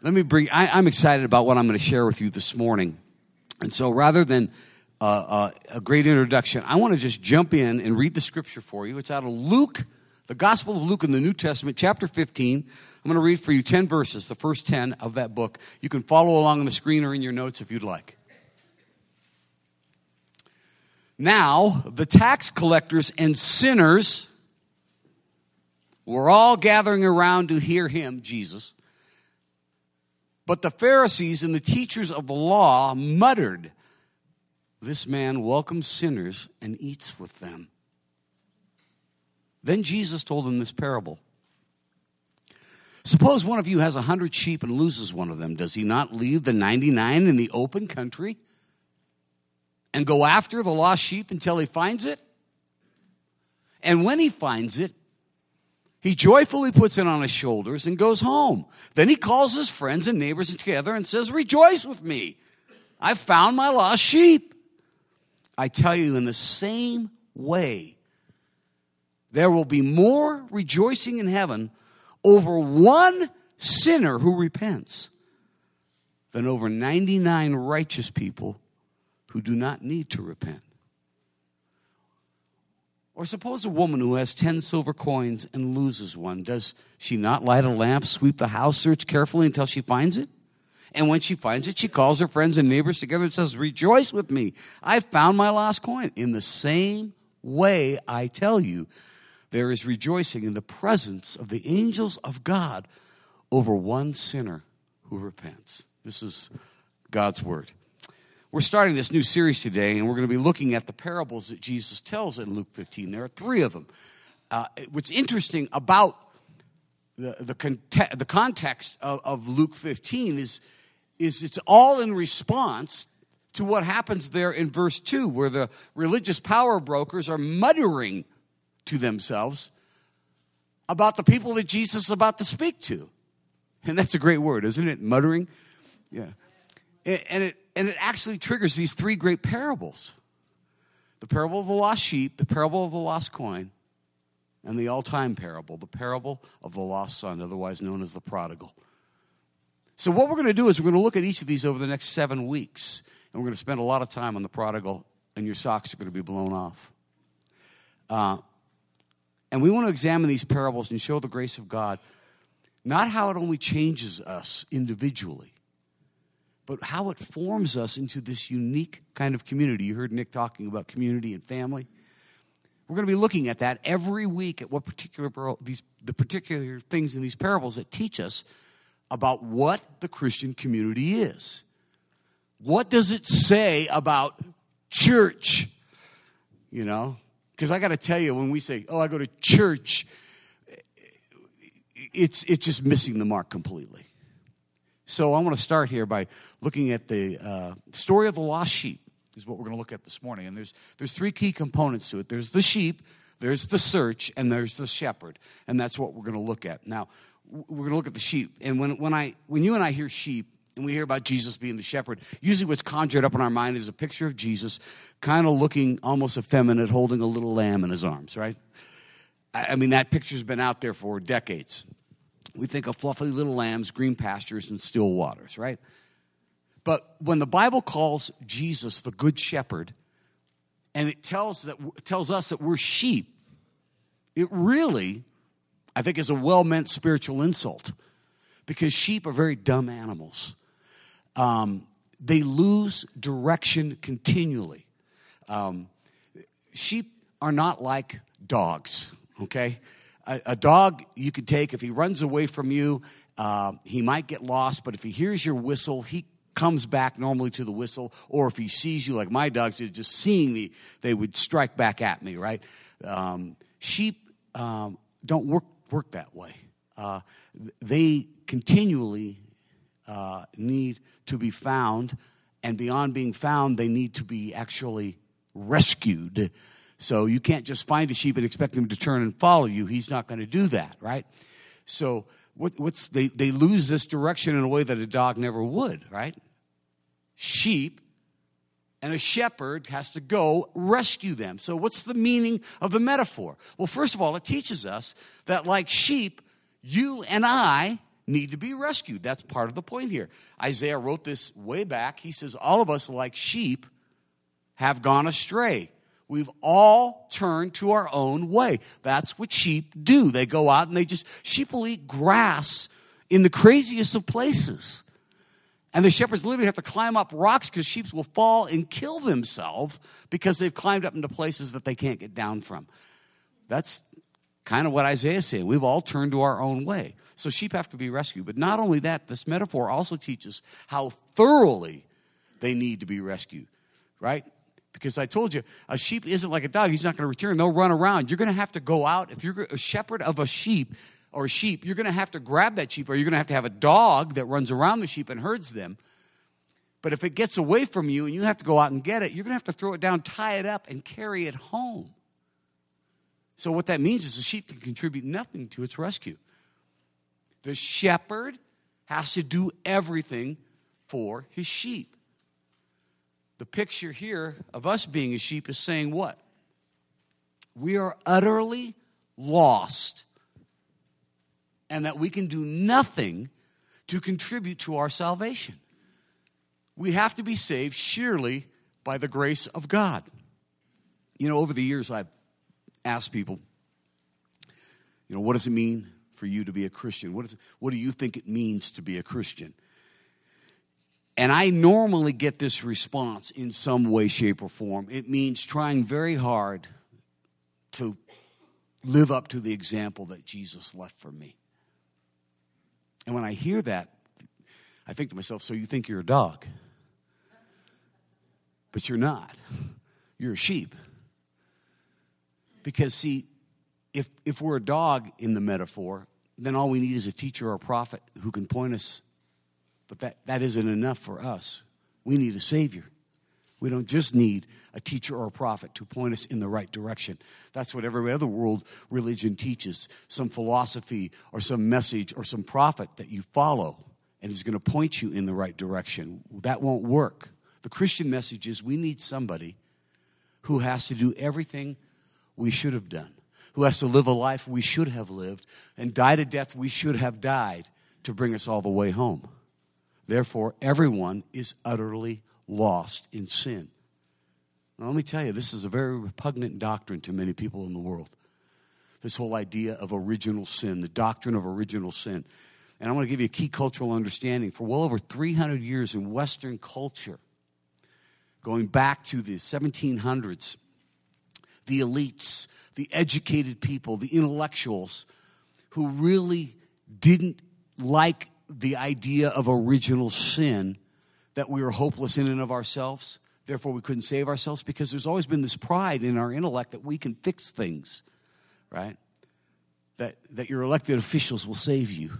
I'm excited about what I'm going to share with you this morning. And so rather than a great introduction, I want to just jump in and read the scripture for you. It's out of Luke, the Gospel of Luke in the New Testament, chapter 15. I'm going to read for you 10 verses, the first 10 of that book. You can follow along on the screen or in your notes if you'd like. Now, the tax collectors and sinners were all gathering around to hear him, Jesus. But the Pharisees and the teachers of the law muttered, "This man welcomes sinners and eats with them." Then Jesus told them this parable. "Suppose one of you has 100 sheep and loses one of them. Does he not leave the 99 in the open country and go after the lost sheep until he finds it? And when he finds it, he joyfully puts it on his shoulders and goes home. Then he calls his friends and neighbors together and says, 'Rejoice with me. I've found my lost sheep.' I tell you, in the same way, there will be more rejoicing in heaven over one sinner who repents than over 99 righteous people who do not need to repent. Or suppose a woman who has 10 silver coins and loses one. Does she not light a lamp, sweep the house, search carefully until she finds it? And when she finds it, she calls her friends and neighbors together and says, 'Rejoice with me. I've found my lost coin.' In the same way, I tell you, there is rejoicing in the presence of the angels of God over one sinner who repents." This is God's word. We're starting this new series today, and we're going to be looking at the parables that Jesus tells in Luke 15. There are 3 of them. What's interesting about the context of Luke 15 is it's all in response to what happens there in verse 2, where the religious power brokers are muttering to themselves about the people that Jesus is about to speak to. And that's a great word, isn't it? Muttering. Yeah. And it actually triggers these 3 great parables. The parable of the lost sheep, the parable of the lost coin, and the all-time parable, the parable of the lost son, otherwise known as the prodigal. So what we're going to do is we're going to look at each of these over the next 7 weeks. And we're going to spend a lot of time on the prodigal, and your socks are going to be blown off. And we want to examine these parables and show the grace of God, not how it only changes us individually, but how it forms us into this unique kind of community. You heard Nick talking about community and family. We're going to be looking at that every week at what the particular things in these parables that teach us about what the Christian community is. What does it say about church? You know, because I got to tell you, when we say, "Oh, I go to church," it's just missing the mark completely. So I want to start here by looking at the story of the lost sheep is what we're going to look at this morning. And there's 3 key components to it. There's the sheep, there's the search, and there's the shepherd. And that's what we're going to look at. Now, we're going to look at the sheep. And when you and I hear sheep, and we hear about Jesus being the shepherd, usually what's conjured up in our mind is a picture of Jesus kind of looking almost effeminate, holding a little lamb in his arms, right? I mean, that picture's been out there for decades. We think of fluffy little lambs, green pastures, and still waters, right? But when the Bible calls Jesus the Good Shepherd, and it tells us that we're sheep, it really, I think, is a well-meant spiritual insult, because sheep are very dumb animals. They lose direction continually. Sheep are not like dogs, okay? A dog you could take, if he runs away from you, he might get lost, but if he hears your whistle, he comes back normally to the whistle. Or if he sees you, like my dogs did, just seeing me, they would strike back at me, right? Sheep don't work that way. They continually need to be found, and beyond being found, they need to be actually rescued. So you can't just find a sheep and expect him to turn and follow you. He's not going to do that, right? So they lose this direction in a way that a dog never would, right? Sheep and a shepherd has to go rescue them. So what's the meaning of the metaphor? Well, first of all, it teaches us that like sheep, you and I need to be rescued. That's part of the point here. Isaiah wrote this way back. He says, all of us like sheep have gone astray. We've all turned to our own way. That's what sheep do. They go out and sheep will eat grass in the craziest of places. And the shepherds literally have to climb up rocks because sheep will fall and kill themselves because they've climbed up into places that they can't get down from. That's kind of what Isaiah is saying. We've all turned to our own way. So sheep have to be rescued. But not only that, this metaphor also teaches how thoroughly they need to be rescued, right? Because I told you, a sheep isn't like a dog. He's not going to return. They'll run around. You're going to have to go out. If you're a shepherd of a sheep, you're going to have to grab that sheep, or you're going to have a dog that runs around the sheep and herds them. But if it gets away from you and you have to go out and get it, you're going to have to throw it down, tie it up, and carry it home. So what that means is the sheep can contribute nothing to its rescue. The shepherd has to do everything for his sheep. The picture here of us being a sheep is saying what? We are utterly lost, and that we can do nothing to contribute to our salvation. We have to be saved sheerly by the grace of God. You know, over the years I've asked people, what does it mean for you to be a Christian? What do you think it means to be a Christian? And I normally get this response in some way, shape, or form. It means trying very hard to live up to the example that Jesus left for me. And when I hear that, I think to myself, so you think you're a dog? But you're not. You're a sheep. Because, see, if we're a dog in the metaphor, then all we need is a teacher or a prophet who can point us. But that isn't enough for us. We need a Savior. We don't just need a teacher or a prophet to point us in the right direction. That's what every other world religion teaches. Some philosophy or some message or some prophet that you follow, and he's going to point you in the right direction. That won't work. The Christian message is we need somebody who has to do everything we should have done, who has to live a life we should have lived, and die to death we should have died to bring us all the way home. Therefore, everyone is utterly lost in sin. Now, let me tell you, this is a very repugnant doctrine to many people in the world. This whole idea of original sin, the doctrine of original sin. And I want to give you a key cultural understanding. For well over 300 years in Western culture, going back to the 1700s, the elites, the educated people, the intellectuals who really didn't like the idea of original sin, that we were hopeless in and of ourselves, therefore we couldn't save ourselves, because there's always been this pride in our intellect that we can fix things, right? That your elected officials will save you.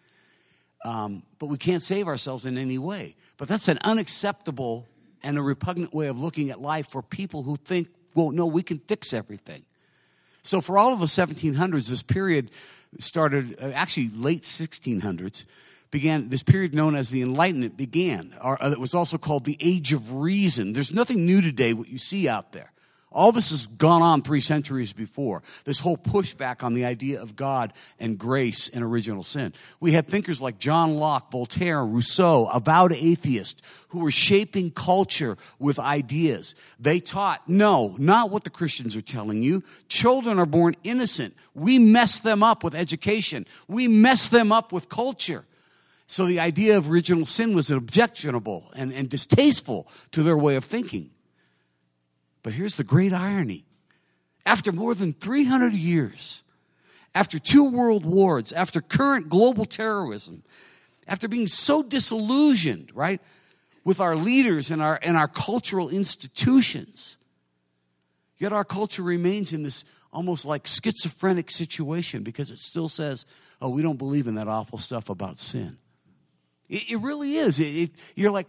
But we can't save ourselves in any way. But that's an unacceptable and a repugnant way of looking at life for people who think, well, no, we can fix everything. So for all of the 1700s, this period started, actually late 1600s, began, this period known as the Enlightenment began. It was also called the Age of Reason. There's nothing new today, what you see out there. All this has gone on 3 centuries before. This whole pushback on the idea of God and grace and original sin. We had thinkers like John Locke, Voltaire, Rousseau, avowed atheists, who were shaping culture with ideas. They taught, no, not what the Christians are telling you. Children are born innocent. We mess them up with education. We mess them up with culture. So the idea of original sin was objectionable and distasteful to their way of thinking. But here's the great irony. After more than 300 years, after 2 world wars, after current global terrorism, after being so disillusioned, right, with our leaders and our cultural institutions, yet our culture remains in this almost like schizophrenic situation because it still says, oh, we don't believe in that awful stuff about sin. It really is. You're like,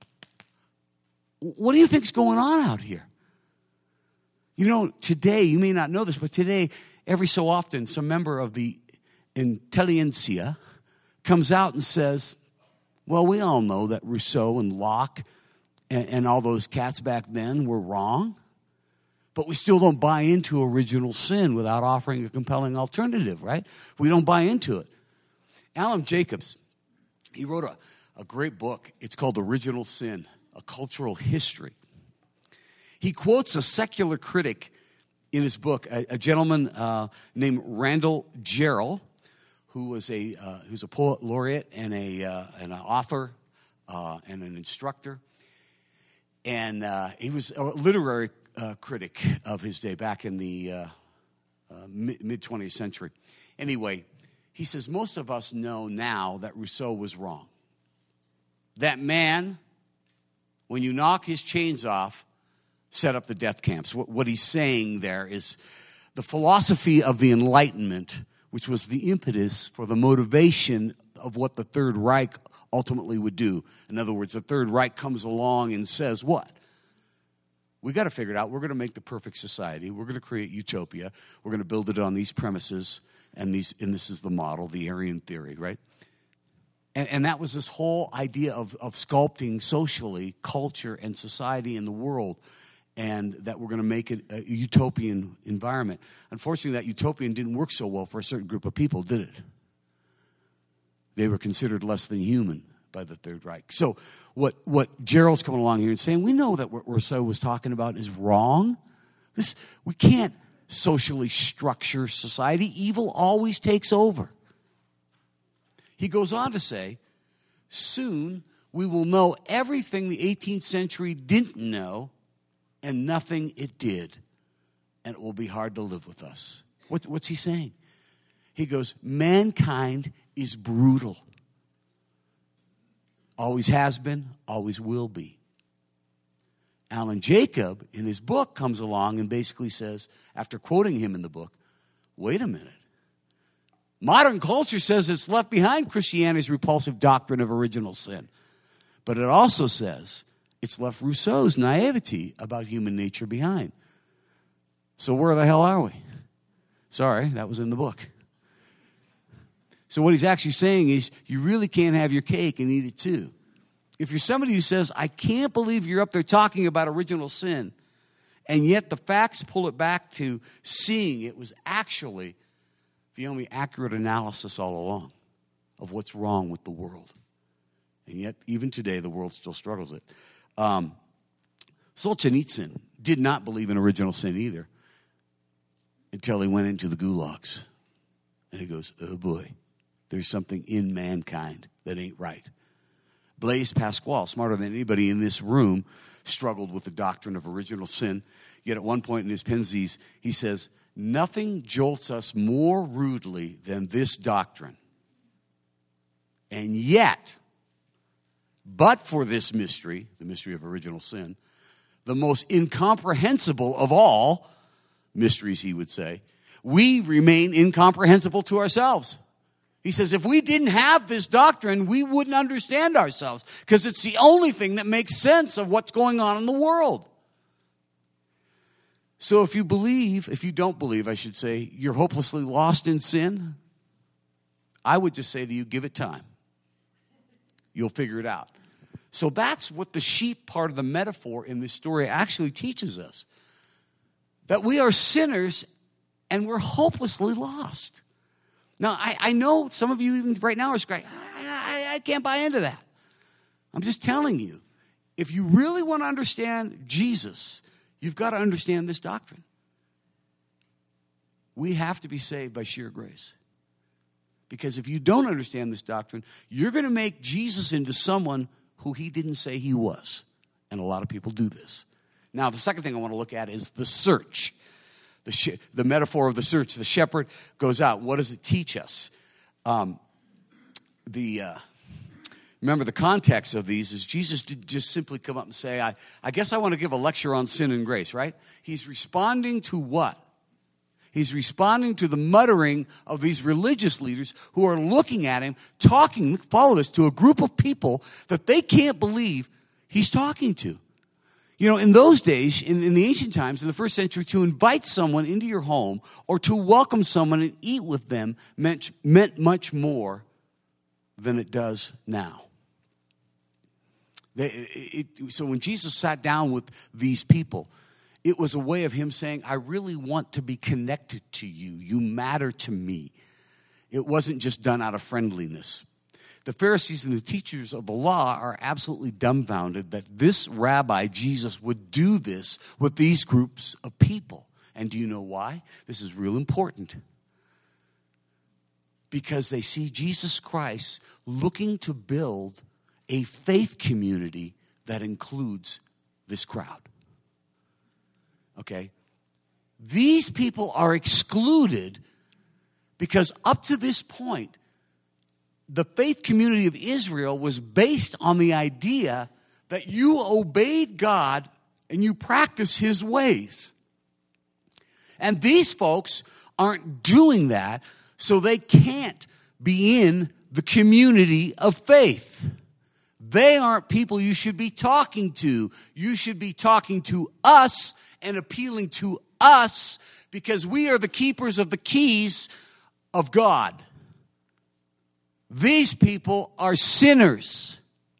what do you think's going on out here? You know, today, you may not know this, but today, every so often, some member of the intelligentsia comes out and says, well, we all know that Rousseau and Locke and all those cats back then were wrong, but we still don't buy into original sin without offering a compelling alternative, right? We don't buy into it. Alan Jacobs, he wrote a great book. It's called Original Sin, A Cultural History. He quotes a secular critic in his book, a gentleman named Randall Jarrell, who's a poet laureate and an author and an instructor. And he was a literary critic of his day back in the mid-20th century. Anyway, he says, most of us know now that Rousseau was wrong. That man, when you knock his chains off, set up the death camps. What he's saying there is the philosophy of the Enlightenment, which was the impetus for the motivation of what the Third Reich ultimately would do. In other words, the Third Reich comes along and says what? We got to figure it out. We're going to make the perfect society. We're going to create utopia. We're going to build it on these premises, and this is the model, the Aryan theory, right? And that was this whole idea of sculpting socially culture and society in the world, and that we're going to make it a utopian environment. Unfortunately, that utopian didn't work so well for a certain group of people, did it? They were considered less than human by the Third Reich. So what Gerald's coming along here and saying, we know that what Rousseau was talking about is wrong. We can't socially structure society. Evil always takes over. He goes on to say, soon we will know everything the 18th century didn't know and nothing it did, and it will be hard to live with us. What's he saying? He goes, mankind is brutal. Always has been, always will be. Alan Jacob, in his book, comes along and basically says, after quoting him in the book, wait a minute. Modern culture says it's left behind Christianity's repulsive doctrine of original sin. But it also says it's left Rousseau's naivety about human nature behind. So where the hell are we? Sorry, that was in the book. So what he's actually saying is you really can't have your cake and eat it too. If you're somebody who says, I can't believe you're up there talking about original sin, and yet the facts pull it back to seeing it was actually the only accurate analysis all along of what's wrong with the world. And yet, even today, the world still struggles with it. Solzhenitsyn did not believe in original sin either until he went into the gulags. And he goes, oh boy, there's something in mankind that ain't right. Blaise Pascal, smarter than anybody in this room, struggled with the doctrine of original sin. Yet at one point in his Pensies, he says, nothing jolts us more rudely than this doctrine. And yet, but for this mystery, the mystery of original sin, the most incomprehensible of all mysteries, he would say, we remain incomprehensible to ourselves. He says, if we didn't have this doctrine, we wouldn't understand ourselves because it's the only thing that makes sense of what's going on in the world. So if you don't believe, I should say, you're hopelessly lost in sin, I would just say to you, give it time. You'll figure it out. So that's what the sheep part of the metaphor in this story actually teaches us. That we are sinners and we're hopelessly lost. Now, I know some of you even right now are scratching, I can't buy into that. I'm just telling you, if you really want to understand Jesus, you've got to understand this doctrine. We have to be saved by sheer grace. Because if you don't understand this doctrine, you're going to make Jesus into someone who he didn't say he was. And a lot of people do this. Now, the second thing I want to look at is the search. The metaphor of the search. The shepherd goes out. What does it teach us? Remember, the context of these is Jesus didn't just simply come up and say, I guess I want to give a lecture on sin and grace, right? He's responding to what? He's responding to the muttering of these religious leaders who are looking at him, talking, follow this, to a group of people that they can't believe he's talking to. You know, in those days, in the ancient times, in the first century, to invite someone into your home or to welcome someone and eat with them meant much more than it does now. So when Jesus sat down with these people, it was a way of him saying, I really want to be connected to you. You matter to me. It wasn't just done out of friendliness. The Pharisees and the teachers of the law are absolutely dumbfounded that this rabbi, Jesus, would do this with these groups of people. And do you know why? This is real important. Because they see Jesus Christ looking to build a faith community that includes this crowd. Okay? These people are excluded because up to this point, the faith community of Israel was based on the idea that you obeyed God and you practice His ways. And these folks aren't doing that, so they can't be in the community of faith. They aren't people you should be talking to. You should be talking to us and appealing to us because we are the keepers of the keys of God. These people are sinners.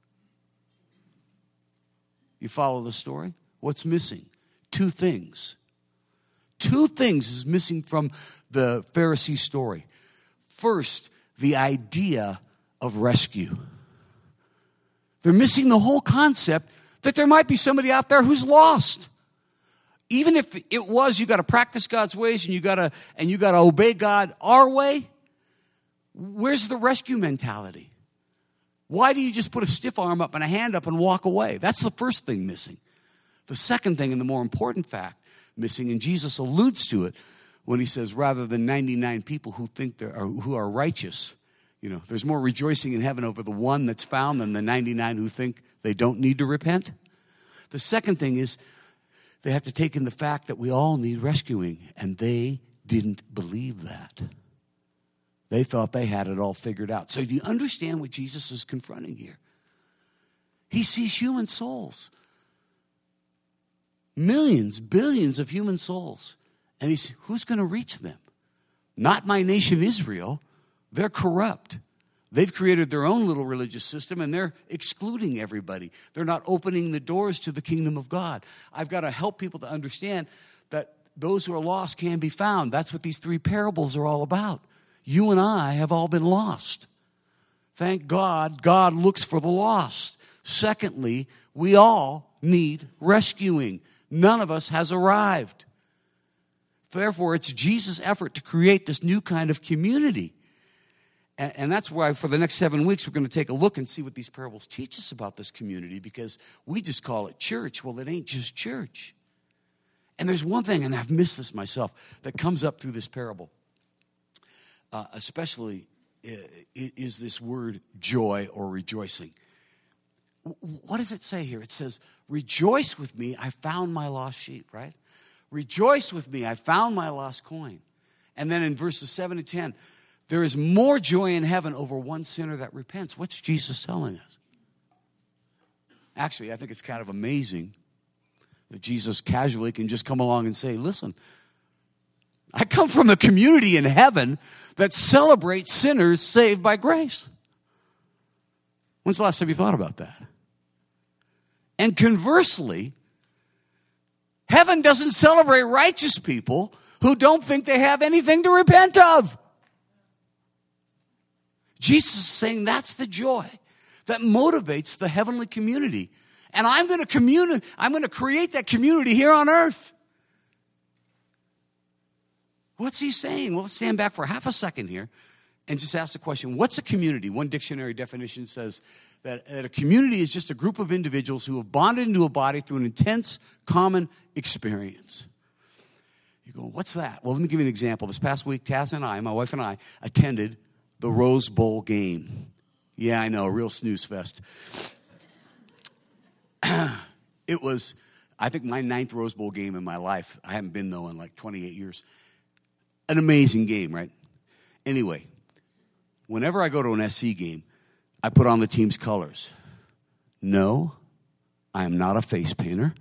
You follow the story? What's missing? Two things. Two things is missing from the Pharisee story. First, the idea of rescue. They're missing the whole concept that there might be somebody out there who's lost. Even if it was, you got to practice God's ways and you got to obey God our way. Where's the rescue mentality? Why do you just put a stiff arm up and a hand up and walk away? That's the first thing missing. The second thing, and the more important fact missing, and Jesus alludes to it when he says, rather than 99 people who are righteous, there's more rejoicing in heaven over the one that's found than the 99 who think they don't need to repent. The second thing is they have to take in the fact that we all need rescuing, and they didn't believe that. They thought they had it all figured out. So do you understand what Jesus is confronting here? He sees human souls. Millions, billions of human souls. And who's going to reach them? Not my nation Israel. They're corrupt. They've created their own little religious system, and they're excluding everybody. They're not opening the doors to the kingdom of God. I've got to help people to understand that those who are lost can be found. That's what these three parables are all about. You and I have all been lost. Thank God, God looks for the lost. Secondly, we all need rescuing. None of us has arrived. Therefore, it's Jesus' effort to create this new kind of community. And that's why for the next 7 weeks, we're going to take a look and see what these parables teach us about this community, because we just call it church. Well, it ain't just church. And there's one thing, and I've missed this myself, that comes up through this parable. Especially is this word joy or rejoicing. What does it say here? It says, rejoice with me, I found my lost sheep, right? Rejoice with me, I found my lost coin. And then in verses 7 and 10, there is more joy in heaven over one sinner that repents. What's Jesus telling us? Actually, I think it's kind of amazing that Jesus casually can just come along and say, listen, I come from a community in heaven that celebrates sinners saved by grace. When's the last time you thought about that? And conversely, heaven doesn't celebrate righteous people who don't think they have anything to repent of. Jesus is saying that's the joy that motivates the heavenly community. And I'm going to create that community here on earth. What's he saying? Well, let's stand back for half a second here and just ask the question, what's a community? One dictionary definition says that a community is just a group of individuals who have bonded into a body through an intense common experience. You go, what's that? Well, let me give you an example. This past week, Taz and I, my wife and I, attended the Rose Bowl game. Yeah, I know, a real snooze fest. It was, I think, my 9th Rose Bowl game in my life. I haven't been, though, in like 28 years. An amazing game, right? Anyway, whenever I go to an SC game, I put on the team's colors. No, I am not a face painter.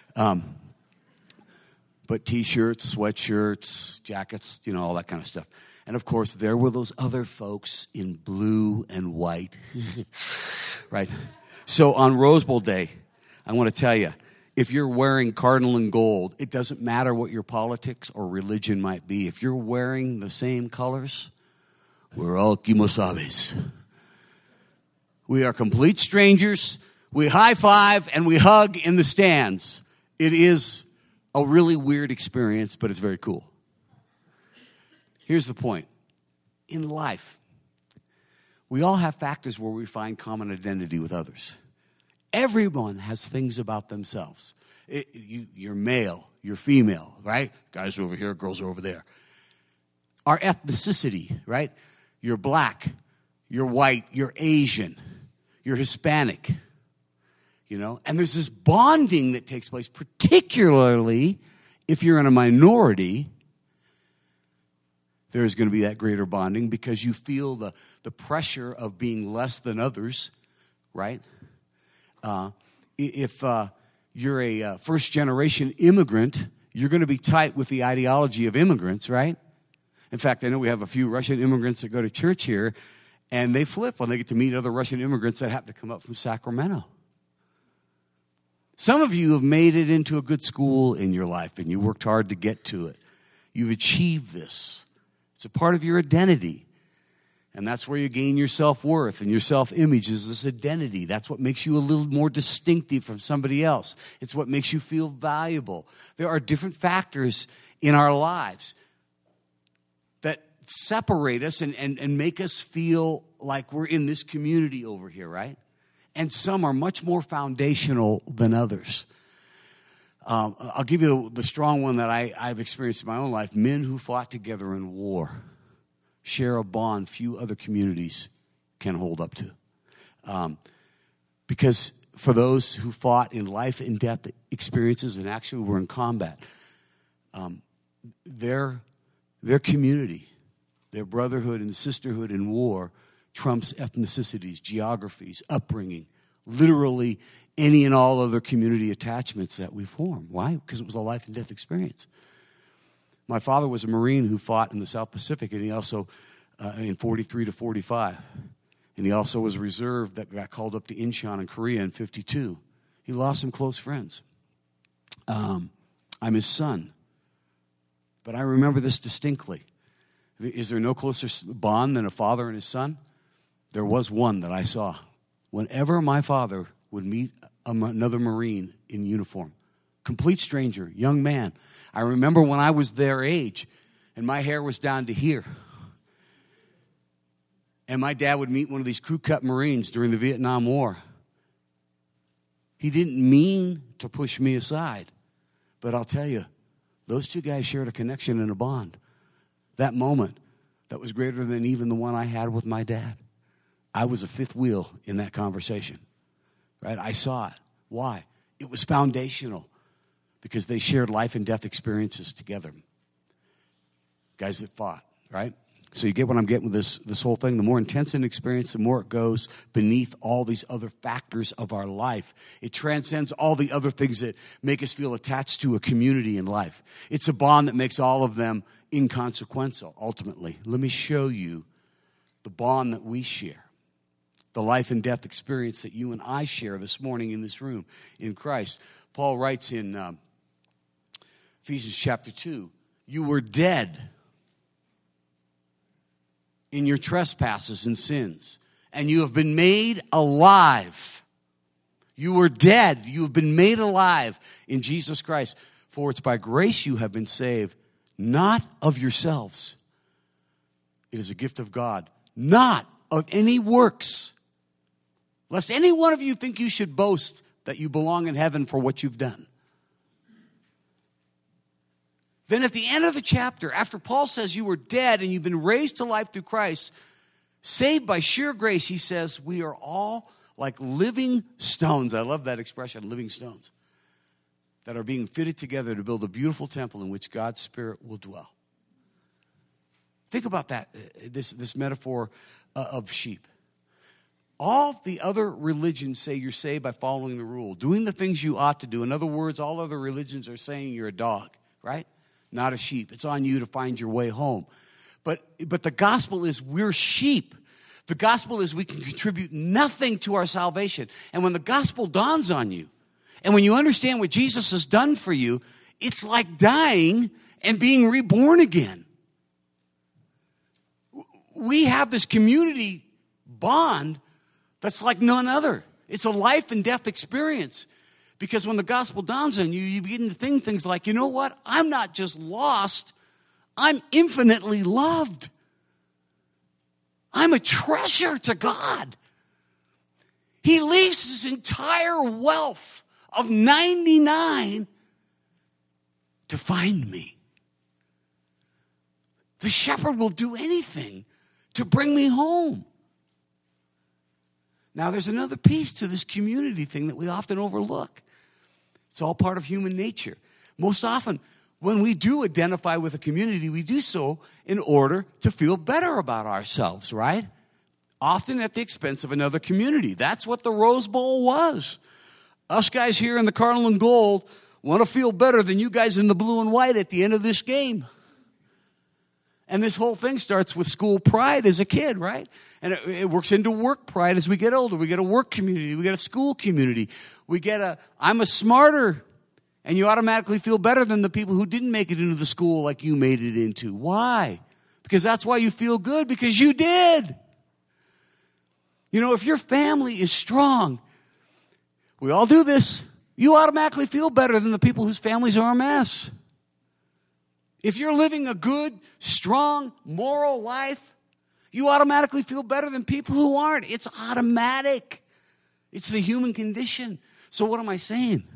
But T-shirts, sweatshirts, jackets, all that kind of stuff. And, of course, there were those other folks in blue and white, right? So on Rose Bowl Day, I want to tell you, if you're wearing cardinal and gold, it doesn't matter what your politics or religion might be. If you're wearing the same colors, We're all kimosabe's. We are complete strangers. We high-five and we hug in the stands. It is a really weird experience, but it's very cool. Here's the point. In life, we all have factors where we find common identity with others. Everyone has things about themselves. You're male, you're female, right? Guys are over here, girls are over there. Our ethnicity, right? You're black, you're white, you're Asian, you're Hispanic, you know? And there's this bonding that takes place, particularly if you're in a minority. There's going to be that greater bonding because you feel the pressure of being less than others, right? If you're a first-generation immigrant, you're going to be tight with the ideology of immigrants, right? In fact, I know we have a few Russian immigrants that go to church here, and they flip when they get to meet other Russian immigrants that happen to come up from Sacramento. Some of you have made it into a good school in your life, and you worked hard to get to it. You've achieved this. It's a part of your identity. And that's where you gain your self-worth, and your self-image is this identity. That's what makes you a little more distinctive from somebody else. It's what makes you feel valuable. There are different factors in our lives that separate us and make us feel like we're in this community over here, right? And some are much more foundational than others. I'll give you the strong one that I've experienced in my own life. Men who fought together in war share a bond few other communities can hold up to. Because for those who fought in life and death experiences and actually were in combat, their community, their brotherhood and sisterhood in war trumps ethnicities, geographies, upbringing, literally any and all other community attachments that we form. Why? Because it was a life and death experience. My father was a Marine who fought in the South Pacific, and he also, in 43 to 45. And he also was a reserve that got called up to Incheon in Korea in 52. He lost some close friends. I'm his son. But I remember this distinctly. Is there no closer bond than a father and his son? There was one that I saw. Whenever my father would meet another Marine in uniform, complete stranger, young man. I remember when I was their age, and my hair was down to here. And my dad would meet one of these crew-cut Marines during the Vietnam War. He didn't mean to push me aside. But I'll tell you, those two guys shared a connection and a bond. That moment, that was greater than even the one I had with my dad. I was a fifth wheel in that conversation. Right? I saw it. Why? It was foundational. Because they shared life and death experiences together. Guys that fought, right? So you get what I'm getting with this whole thing. The more intense an experience, the more it goes beneath all these other factors of our life. It transcends all the other things that make us feel attached to a community in life. It's a bond that makes all of them inconsequential, ultimately. Let me show you the bond that we share. The life and death experience that you and I share this morning in this room in Christ. Paul writes in Ephesians chapter 2, you were dead in your trespasses and sins, and you have been made alive. You were dead. You have been made alive in Jesus Christ. For it's by grace you have been saved, not of yourselves. It is a gift of God, not of any works, lest any one of you think you should boast that you belong in heaven for what you've done. Then at the end of the chapter, after Paul says you were dead and you've been raised to life through Christ, saved by sheer grace, he says we are all like living stones. I love that expression, living stones, that are being fitted together to build a beautiful temple in which God's Spirit will dwell. Think about that, this metaphor of sheep. All the other religions say you're saved by following the rule, doing the things you ought to do. In other words, all other religions are saying you're a dog, right? Not a sheep. It's on you to find your way home. But the gospel is we're sheep. The gospel is we can contribute nothing to our salvation. And when the gospel dawns on you, and when you understand what Jesus has done for you, it's like dying and being reborn again. we have this community bond that's like none other. It's a life and death experience. Because when the gospel dawns on you, you begin to think things like, you know what? I'm not just lost. I'm infinitely loved. I'm a treasure to God. He leaves his entire wealth of 99 to find me. The shepherd will do anything to bring me home. Now, there's another piece to this community thing that we often overlook. It's all part of human nature. Most often, when we do identify with a community, we do so in order to feel better about ourselves, right? Often at the expense of another community. That's what the Rose Bowl was. Us guys here in the Cardinal and Gold want to feel better than you guys in the blue and white at the end of this game. And this whole thing starts with school pride as a kid, right? And it works into work pride as we get older. We get a work community. We get a school community. We get I'm a smarter. And you automatically feel better than the people who didn't make it into the school like you made it into. Why? Because that's why you feel good, because you did. You know, if your family is strong, we all do this, you automatically feel better than the people whose families are a mess. If you're living a good, strong, moral life, you automatically feel better than people who aren't. It's automatic. It's the human condition. So what am I saying?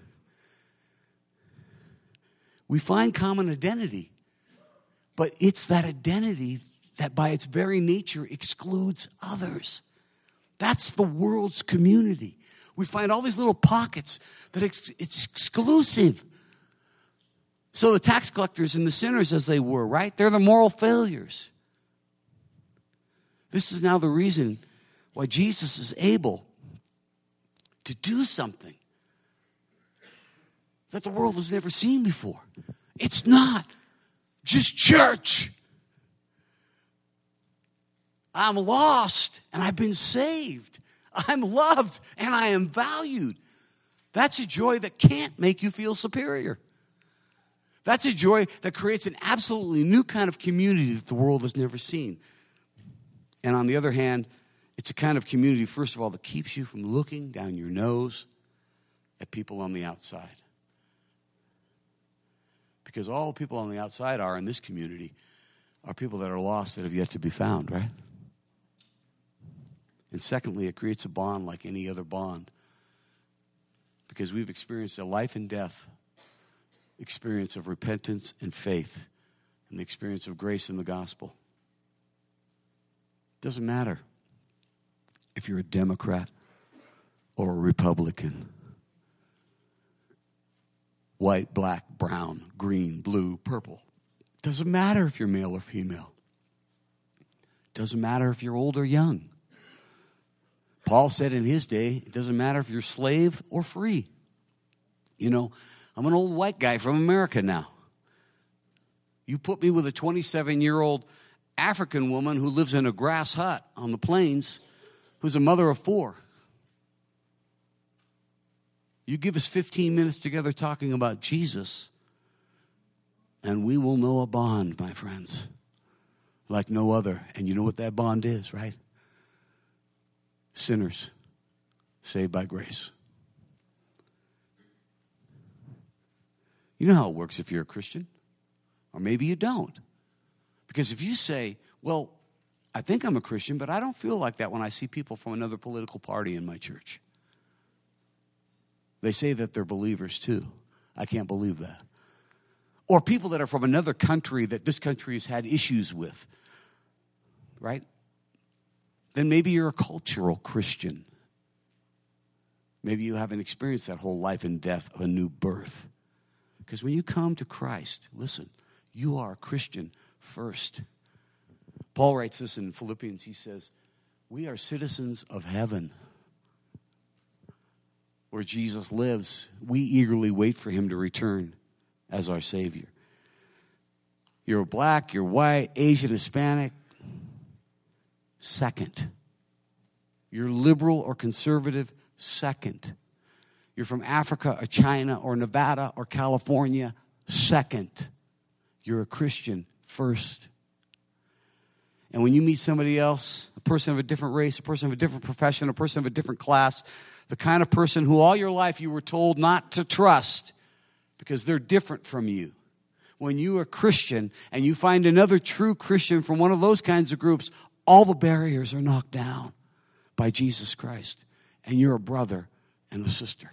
We find common identity, but it's that identity that by its very nature excludes others. That's the world's community. We find all these little pockets that it's exclusive. So the tax collectors and the sinners as they were, right? They're the moral failures. This is now the reason why Jesus is able to do something that the world has never seen before. It's not just church. I'm lost and I've been saved. I'm loved and I am valued. That's a joy that can't make you feel superior. That's a joy that creates an absolutely new kind of community that the world has never seen. And on the other hand, it's a kind of community, first of all, that keeps you from looking down your nose at people on the outside. Because all the people on the outside are in this community are people that are lost that have yet to be found, right? And secondly, it creates a bond like any other bond. Because we've experienced a life and death experience of repentance and faith and the experience of grace in the gospel. It doesn't matter if you're a Democrat or a Republican. White, black, brown, green, blue, purple. It doesn't matter if you're male or female. It doesn't matter if you're old or young. Paul said in his day, it doesn't matter if you're slave or free. You know, I'm an old white guy from America now. You put me with a 27-year-old African woman who lives in a grass hut on the plains, who's a mother of 4. You give us 15 minutes together talking about Jesus, and we will know a bond, my friends, like no other. And you know what that bond is, right? Sinners saved by grace. You know how it works if you're a Christian, or maybe you don't. Because if you say, well, I think I'm a Christian, but I don't feel like that when I see people from another political party in my church. They say that they're believers too. I can't believe that. Or people that are from another country that this country has had issues with, right? Then maybe you're a cultural Christian. Maybe you haven't experienced that whole life and death of a new birth. Because when you come to Christ, listen, you are a Christian first. Paul writes this in Philippians. He says, we are citizens of heaven, where Jesus lives. We eagerly wait for him to return as our Savior. You're black, you're white, Asian, Hispanic. Second. You're liberal or conservative. Second. You're from Africa or China or Nevada or California. Second. You're a Christian first. And when you meet somebody else, a person of a different race, a person of a different profession, a person of a different class, the kind of person who all your life you were told not to trust because they're different from you. When you are Christian and you find another true Christian from one of those kinds of groups, all the barriers are knocked down by Jesus Christ. And you're a brother and a sister.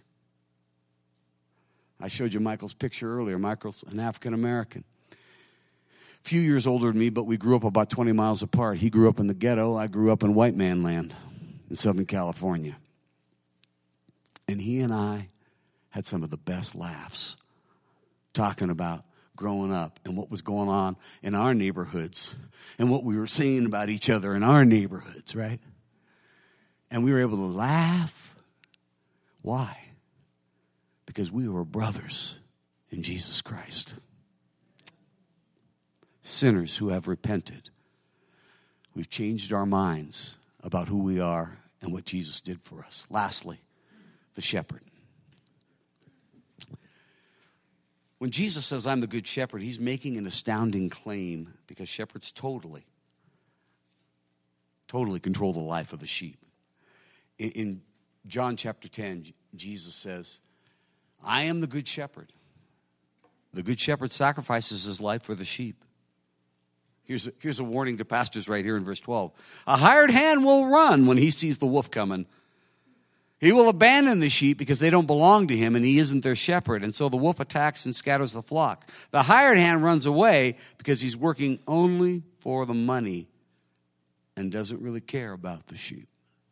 I showed you Michael's picture earlier. Michael's an African American. A few years older than me, but we grew up about 20 miles apart. He grew up in the ghetto. I grew up in white man land in Southern California. And he and I had some of the best laughs talking about growing up and what was going on in our neighborhoods and what we were saying about each other in our neighborhoods, right? And we were able to laugh. Why? Because we were brothers in Jesus Christ. Sinners who have repented. We've changed our minds about who we are and what Jesus did for us. Lastly, the shepherd. When Jesus says, I'm the good shepherd, he's making an astounding claim because shepherds totally control the life of the sheep. In John chapter 10, Jesus says, I am the good shepherd. The good shepherd sacrifices his life for the sheep. Here's a warning to pastors right here in verse 12. A hired hand will run when he sees the wolf coming. He will abandon the sheep because they don't belong to him and he isn't their shepherd. And so the wolf attacks and scatters the flock. The hired hand runs away because he's working only for the money and doesn't really care about the sheep.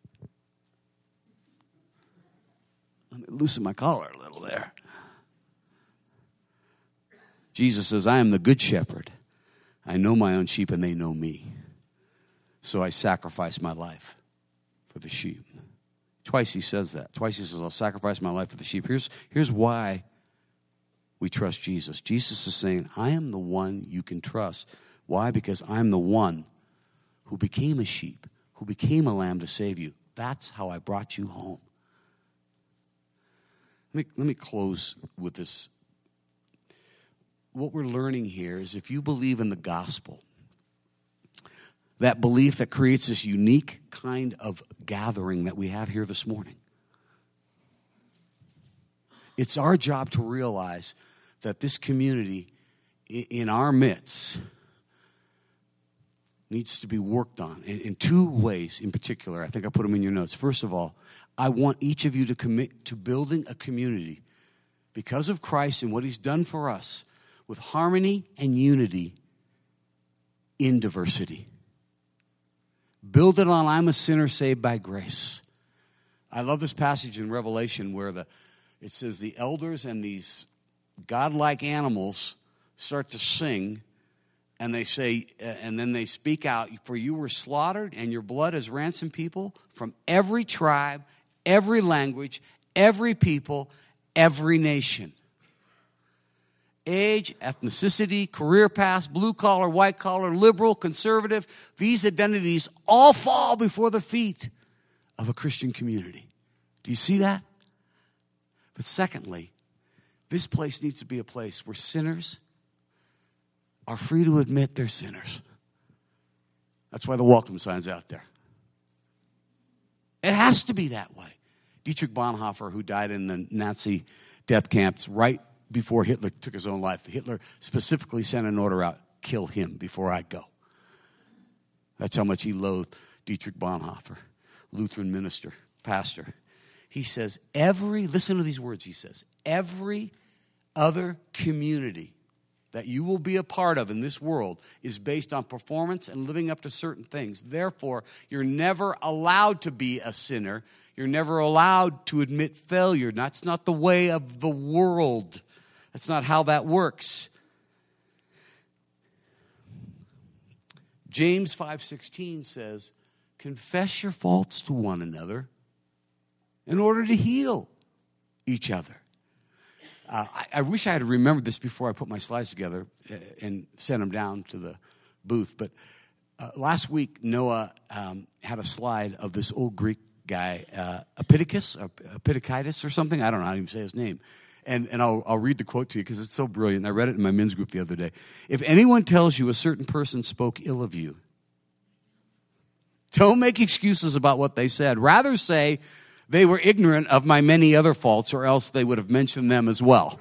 Let me loosen my collar a little there. Jesus says, I am the good shepherd. I know my own sheep and they know me. So I sacrifice my life for the sheep. Twice he says that. Twice he says, I'll sacrifice my life for the sheep. Here's why we trust Jesus. Jesus is saying, I am the one you can trust. Why? Because I'm the one who became a sheep, who became a lamb to save you. That's how I brought you home. Let me close with this. What we're learning here is if you believe in the gospel, that belief that creates this unique kind of gathering that we have here this morning, it's our job to realize that this community in our midst needs to be worked on in two ways in particular. I think I put them in your notes. First of all, I want each of you to commit to building a community because of Christ and what he's done for us with harmony and unity in diversity. Build it on I'm a sinner saved by grace. I love this passage in Revelation where it says the elders and these godlike animals start to sing and they say, and then they speak out, for you were slaughtered and your blood has ransomed people from every tribe, every language, every people, every nation. Age, ethnicity, career path, blue collar, white collar, liberal, conservative, these identities all fall before the feet of a Christian community. Do you see that? But secondly, this place needs to be a place where sinners are free to admit they're sinners. That's why the welcome sign's out there. It has to be that way. Dietrich Bonhoeffer, who died in the Nazi death camps right before Hitler took his own life, Hitler specifically sent an order out, kill him before I go. That's how much he loathed Dietrich Bonhoeffer, Lutheran minister, pastor. He says, listen to these words, he says, every other community that you will be a part of in this world is based on performance and living up to certain things. Therefore, you're never allowed to be a sinner. You're never allowed to admit failure. That's not the way of the world. That's not how that works. James 5:16 says, confess your faults to one another in order to heal each other. I wish I had remembered this before I put my slides together and sent them down to the booth. But last week, Noah had a slide of this old Greek guy, Epictetus or something. I don't know how to even say his name. And I'll read the quote to you because it's so brilliant. I read it in my men's group the other day. If anyone tells you a certain person spoke ill of you, Don't make excuses about what they said. Rather say they were ignorant of my many other faults, or else they would have mentioned them as well.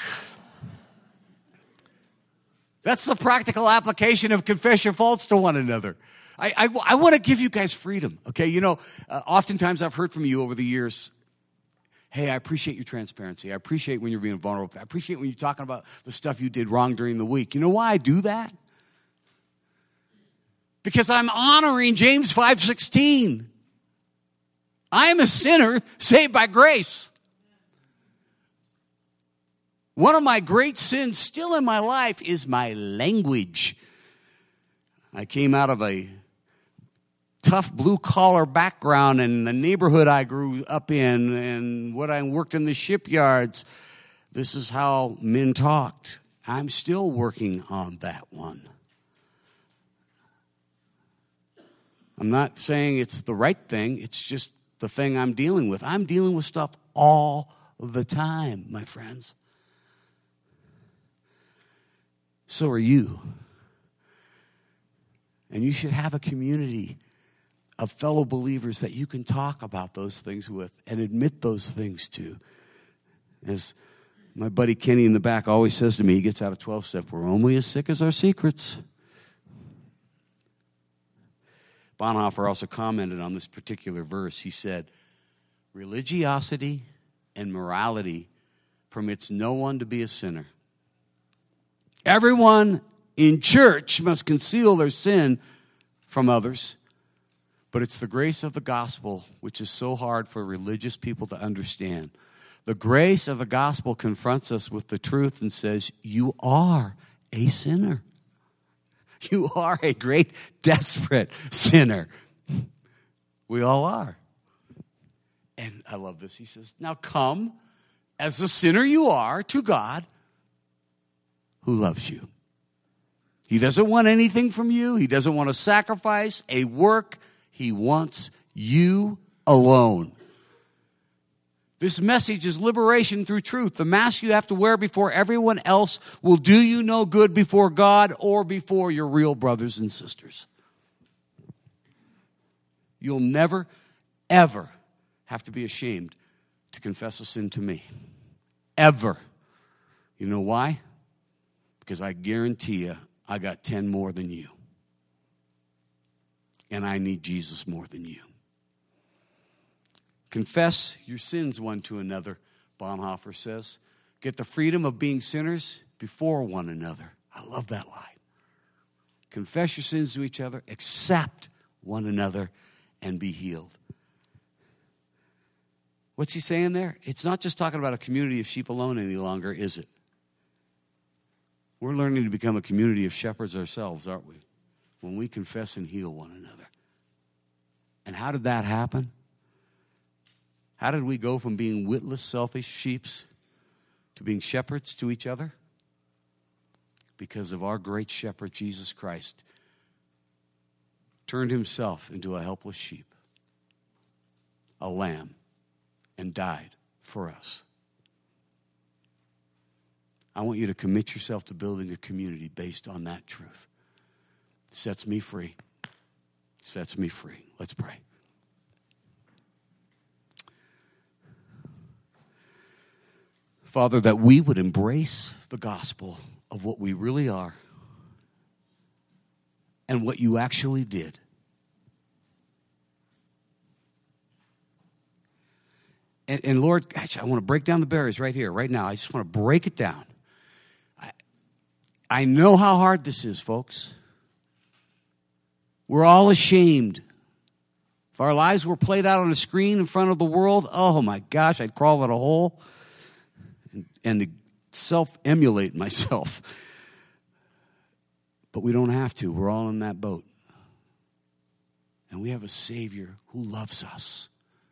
That's the practical application of confess your faults to one another. I want to give you guys freedom, okay? You know, oftentimes I've heard from you over the years, hey, I appreciate your transparency. I appreciate when you're being vulnerable. I appreciate when you're talking about the stuff you did wrong during the week. You know why I do that? Because I'm honoring James 5:16. I am a sinner saved by grace. One of my great sins still in my life is my language. I came out of a tough blue-collar background in the neighborhood I grew up in and what I worked in the shipyards. This is how men talked. I'm still working on that one. I'm not saying it's the right thing. It's just the thing I'm dealing with. I'm dealing with stuff all the time, my friends. So are you. And you should have a community of fellow believers that you can talk about those things with and admit those things to. As my buddy Kenny in the back always says to me, he gets out of 12-step, we're only as sick as our secrets. Bonhoeffer also commented on this particular verse. He said, religiosity and morality permits no one to be a sinner. Everyone in church must conceal their sin from others, but it's the grace of the gospel which is so hard for religious people to understand. The grace of the gospel confronts us with the truth and says, you are a sinner. You are a great, desperate sinner. We all are. And I love this. He says, now come as the sinner you are to God who loves you. He doesn't want anything from you. He doesn't want a sacrifice, a work. He wants you alone. This message is liberation through truth. The mask you have to wear before everyone else will do you no good before God or before your real brothers and sisters. You'll never, ever have to be ashamed to confess a sin to me. Ever. You know why? Because I guarantee you, I got 10 more than you. And I need Jesus more than you. Confess your sins one to another, Bonhoeffer says. Get the freedom of being sinners before one another. I love that line. Confess your sins to each other, accept one another, and be healed. What's he saying there? It's not just talking about a community of sheep alone any longer, is it? We're learning to become a community of shepherds ourselves, aren't we? When we confess and heal one another. And how did that happen? How did we go from being witless, selfish sheeps to being shepherds to each other? Because of our great shepherd, Jesus Christ, turned himself into a helpless sheep, a lamb, and died for us. I want you to commit yourself to building a community based on that truth. It sets me free. It sets me free. Let's pray. Father, that we would embrace the gospel of what we really are and what you actually did. And Lord, gosh, I want to break down the barriers right here, right now. I just want to break it down. I know how hard this is, folks. We're all ashamed. If our lives were played out on a screen in front of the world, oh my gosh, I'd crawl in a hole and self-emulate myself. But we don't have to. We're all in that boat. And we have a Savior who loves us.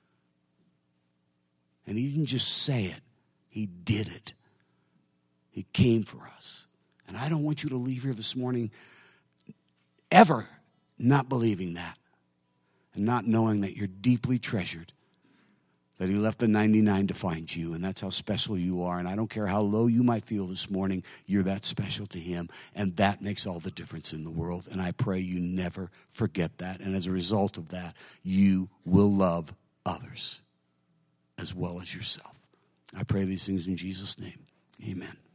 And he didn't just say it. He did it. He came for us. And I don't want you to leave here this morning ever not believing that and not knowing that you're deeply treasured that he left the 99 to find you, and that's how special you are. And I don't care how low you might feel this morning, you're that special to him, and that makes all the difference in the world. And I pray you never forget that. And as a result of that, you will love others as well as yourself. I pray these things in Jesus' name. Amen.